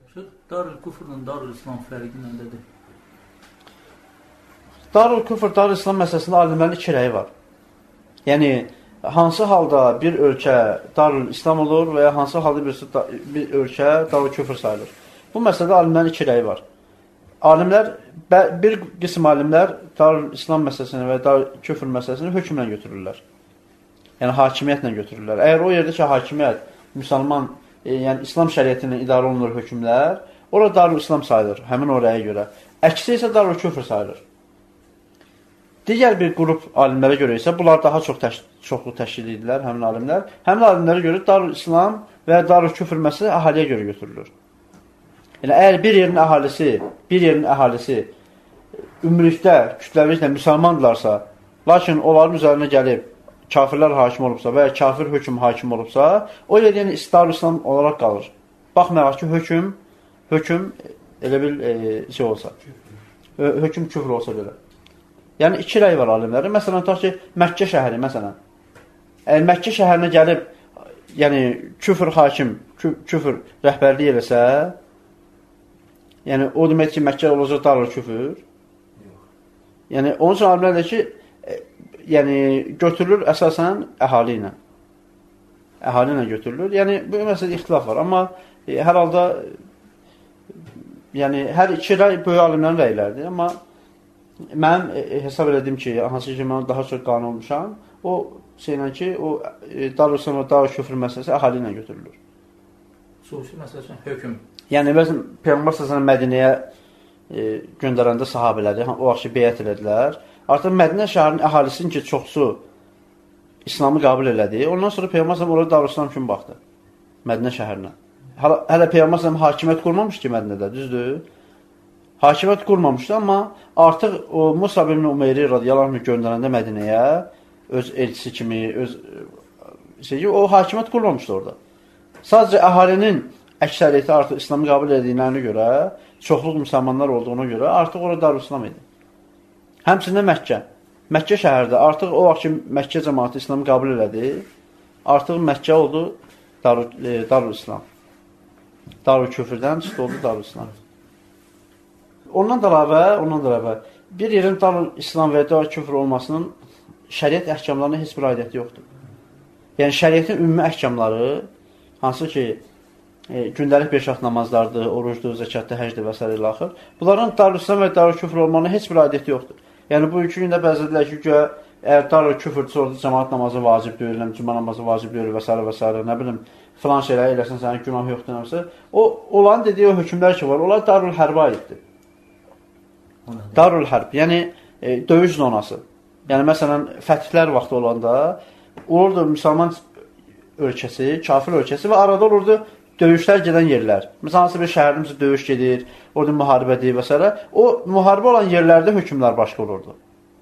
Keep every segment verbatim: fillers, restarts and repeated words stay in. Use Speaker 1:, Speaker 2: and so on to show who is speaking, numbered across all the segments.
Speaker 1: Darül Küfrlə Darül İslam fərqi nədir?
Speaker 2: Darül Küfr, Darül İslam məsələsində alimlərin iki rəyi var. Yəni, hansı halda bir ölkə Darül İslam olur və ya hansı halda bir, bir ölkə Darül Küfr sayılır. Bu məsələdə alimlərin iki rəyi var. Alimlər, bir qism alimlər Darül İslam məsələsini və Darül Küfr məsələsini hökmlə götürürlər. Yəni, hakimiyyətlə götürürlər. Əgər o yerdə ki, hakimiyyət, müsəlman, e, yəni İslam şəriyyətindən idarə olunur hökmlər, orada Darül İslam sayılır, həmin o rəyə görə. Əksi isə Darül Küfr sayılır. Digər bir qrup alimlərə görə isə, bunlar daha çox təş çoxlu təşkil edirlər, həmin alimlər. Həmin alimlərə görə Darül İslam və Darül Küfr məsələsi əhaliyə görə götürülür. Yəni, əgər bir yerin əhalisi, bir yerin əhalisi ümumilikdə, kütləviliklə müsəlmandırlarsa, lakin onların üzərinə gəlib kafirlər hakim olubsa və ya kafir hökm hakim olubsa, o yer yəni Darül İslam olaraq qalır. Baxmayaq ki, hökm, hökm elə bil e, şey olsa, hökm küfr olsa belə. Yəni, iki rəy var alimlərin. Məsələn, tutaq ki, Məkkə şəhəri, məsələn. Əgər Məkkə şəhərinə gəlib, yəni, küfr hakim, kü küfr rəhbərliyi eləsə, yəni, o demək ki, Məkkə olacaq Darül Küfr. Yəni, onun üçün alimlər də ki, e, yəni, götürülür əsasən əhali ilə. Əhali ilə götürülür. Yəni, bu məsələdə ixtilaf var. Amma e, hər halda, yəni, hər iki rəy böyük alimlərin rəylərdir. Amma mən e, hesab elədim ki, hansı ki, mən daha çox qane olmuşam, o şeylə ki, o e, Darül İslam və Darül Küfr məsələsi əhali ilə götürülür.
Speaker 1: Xüsusi məsələsən hökm.
Speaker 2: Yəni, bəzən Peyğəmbər səsələn Mədinəyə e, göndərəndə sahabələri, o vaxt beyət elədilər. Artıq Mədinə şəhərinin əhalisinin ki, çoxsu İslamı qəbul elədi. Ondan sonra Peyğəmbər səsələn orada Darül İslam kimi baxdı. Mədinə şəhərinə. Hələ, hələ Peyğəmbər səsələn hakimiyyət qurmamışdı ki, Mədinədə, düzdür? Hakimiyyət qurmamışdı, amma artıq o Musab ibn Umeyri radiyallahu anh göndərəndə Mədinəyə öz elçisi kimi, öz şey, o hakimiyyət qurmamışdı orada. Sadəcə əhalinin əksəriyyəti artıq İslamı qəbul edildiyinə görə, çoxluq müsəlmanlar olduğuna görə artıq orada Darül İslam idi. Həmçində Məkkə. Məkkə şəhərdə artıq o vaxt ki, Məkkə cəmaatı İslamı qəbul elədi, artıq Məkkə oldu Darül, e, Darül İslam. Darül Küfrdən çıxdı oldu Darül İslam. Ondan da əlavə, ondan da əlavə, bir yerin Darül İslam və Darül Küfr olmasının şəriət əhkamlarına heç bir aidiyyəti yoxdur. Yəni, şəriətin ümumi əhkamları, hansı ki, e, gündəlik beş vaxt namazlardır, orucdur, zəkatdır, həcdir və s. ilə axır. Bunların Darül İslam və Darül Küfr olmanına heç bir aidiyyəti yoxdur. Yəni, bu iki gündə bəzi dedilər ki, əgər Darül Küfrdürsə, orada cəmaat namazı vacib deyil, cümə namazı vacib deyil və s. və s. Nə bilim, filan şeyləri eləsin, sənin günah yoxdur, nəmsə. O, olan dediyi o hökmlər ki var, onlar Darül Hərbə aiddir. Darül Hərb, yəni e, döyüş zonası. Yəni, məsələn, fətihlər vaxtı olanda olurdu müsəlman ölkəsi, kafir ölkəsi və arada olurdu döyüşlər gedən yerlər. Məsələn, hansı bir şəhərimizdə döyüş gedir, orada müharibədir və s. O, müharibə olan yerlərdə hökmlər başqa olurdu.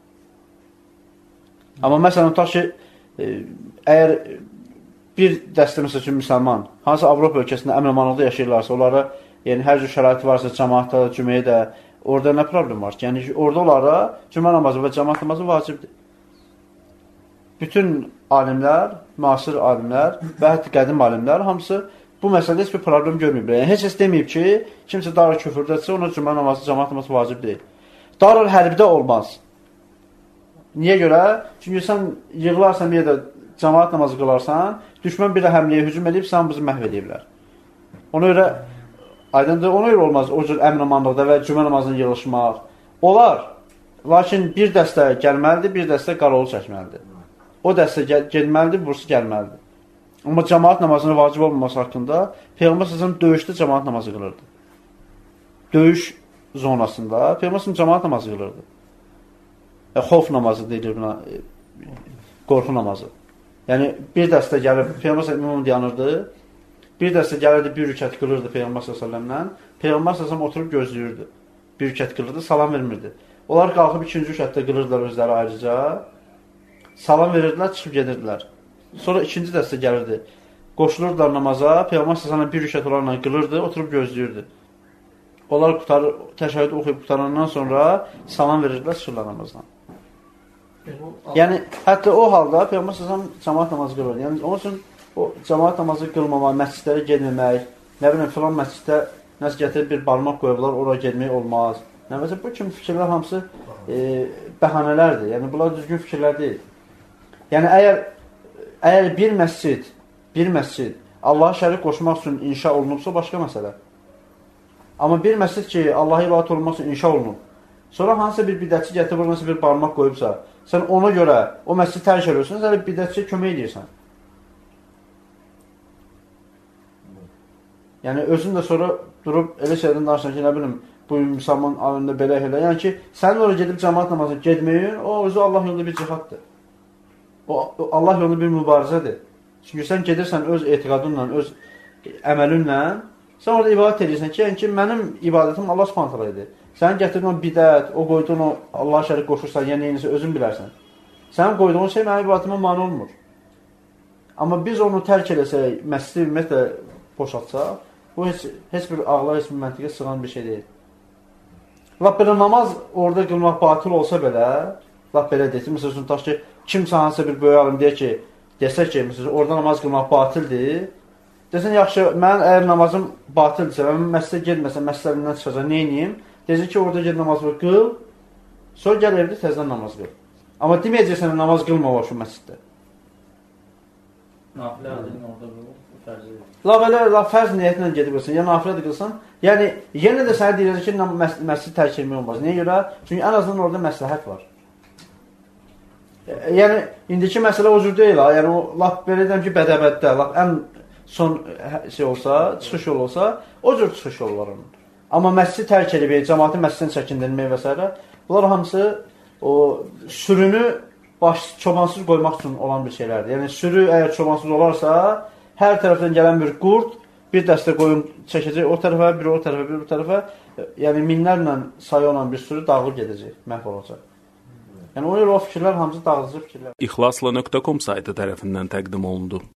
Speaker 2: Amma məsələn, tutaq ki, e, əgər bir dəstə məsəl üçün müsəlman, hansı Avropa ölkəsində əmin-amanlıqda yaşayırlarsa, onlara, yəni hər cür şəraiti varsa, cəmaatda, cüməyə də, orada nə problem var ki? Yəni, orada onlara cümə namazı və cəmaat namazı vacibdir. Bütün alimlər, müasir alimlər və hətta qədim alimlər hamısı bu məsələdə heç bir problem görməyiblər. Yəni, heç heç deməyib ki, kimsə Darül Küfrdədirsə, ona cümə namazı, cəmaat namazı vacib deyil. Darül Hərbdə olmaz. Niyə görə? Çünki sən yığılarsan bir yerdə cəmaat namazı qılarsan, düşmən bir də həmləyə hücum edib, sən bizi məhv ediblər. Ona görə aydındır, ona görə olmaz o cür əmin-amanlıqda və cümə namazını yığılışmaq. Olar, lakin bir dəstə gəlməlidir, bir dəstə qarolu çəkməlidir. O dəstə gəlməlidir, burası gəlməlidir. Amma cəmaat namazının vacib olmaması haqqında Peyğəmbər səsələm döyüşdə cəmaat namazı qılırdı. Döyüş zonasında Peyğəmbər səsələm cəmaat namazı qılırdı. E, xof namazı deyilir buna, e, qorxu namazı. Yəni, bir dəstə gəlib, Peyğəmbər səsələm imam dayanırdı, bir dəstə gəlirdi, bir rükət qılırdı Peyğəmbər səsələmdən, Peyğəmbər səsələm oturub gözləyirdi. Bir rükət qılırdı, salam vermirdi. Onlar qalxıb ikinci rükətdə qılırdılar özləri ayrıca, salam verirdilər, çıxıb gedirdilər. Sonra ikinci dəstə gəlirdi. Qoşulurdular namaza, Peyğəmbər səsələm bir rükət olarla qılırdı, oturub gözləyirdi. Onlar qutarır, təşəhhüd oxuyub qutarandan sonra salam verirdilər, çıxırlar namazdan. Yəni, hətta o halda Peyğəmbər səsələm cəmaat namazı qılırdı. Yəni, onun üçün o cəmaat namazı qılmamaq, məscidlərə gedməmək, nə biləm, filan məsciddə nəsə gətirib bir barmaq qoyublar, ora getmək olmaz. Nə məsəl bu kimi fikirlər hamısı e, bəhanələrdir. Yəni bunlar düzgün fikirlər deyil. Yəni əgər əgər bir məscid, bir məscid Allaha şərik qoşmaq üçün inşa olunubsa başqa məsələ. Amma bir məscid ki, Allaha ibadət olunmaq üçün inşa olunub. Sonra hansısa bir bidətçi gətirib orada bir barmaq qoyubsa, sən ona görə o məscidi tərk edirsən, sən bidətçiyə kömək edirsən. Yəni özün də sonra durub elə şeydən danışsan ki, nə bilim, bu müsəlman alında belə elə. Yəni ki, sənin oraya gedib cəmaat namazına getməyin, o özü Allah yolunda bir cihaddır. O, o Allah yolunda bir mübarizədir. Çünki sən gedirsən öz etiqadınla, öz əməlinlə, sən orada ibadət edirsən ki, yəni ki, mənim ibadətim Allah subhanahu idi. Sən gətirdin o bidət, o qoyduğun o Allah şərik qoşursan, yəni neyinsə özün bilərsən. Sənin qoyduğun şey mənim ibadətimə mane olmur. Amma biz onu tərk eləsək, məscidi ümumiyyətlə boşaltsaq, bu heç, heç bir ağla, heç bir məntiqə sığan bir şey deyil. Lap belə namaz orada qılmaq batıl olsa belə, lap belə deyək, məsəl üçün, taş ki, kimsə hansısa bir böyük alım deyək ki, desək ki, məsəl orada namaz qılmaq batildir, desən, yaxşı, mən əgər namazım batildirsə, mən məscidə gedməsəm, məscidlərindən çıxacaq, neyniyim? Deyəcək ki, orada ged namaz qıl, sonra gəl evdə təzdən namaz qıl. Amma deməyəcəksən, namaz qılma o şu məsciddə.
Speaker 1: Nafilə adını orada qılır, fərzi.
Speaker 2: La belə, la fərz niyyətinlə gedib qılsın, ya nafilə də qılsan, yəni, yenə də sənə deyəcək ki, məscid tərk etmək olmaz. Niyə görə? Çünki ən azından orada məsləhət var. Yəni, indiki məsələ o cür deyil ha, yəni, o, laf belə deyəm ki, bədəbəddə, laf ən son şey olsa, çıxış yolu olsa, o cür çıxış yolu var onun. Amma məscid tərk edib, cəmaatın məsciddən çəkindirmək və s. Bunlar hamısı o sürünü baş, çobansız qoymaq üçün olan bir şeylərdir. Yəni sürü əgər çobansız olarsa, hər tərəfdən gələn bir qurd bir dəstə qoyun çəkəcək o tərəfə, biri o tərəfə, biri o tərəfə. Yəni minlərlə sayı olan bir sürü dağılıb gedəcək, məhv olacaq. Yəni o, o fikirlər hamısı dağıdıcı fikirlər.
Speaker 3: İxlasla nöqtə com saytı tərəfindən təqdim olundu.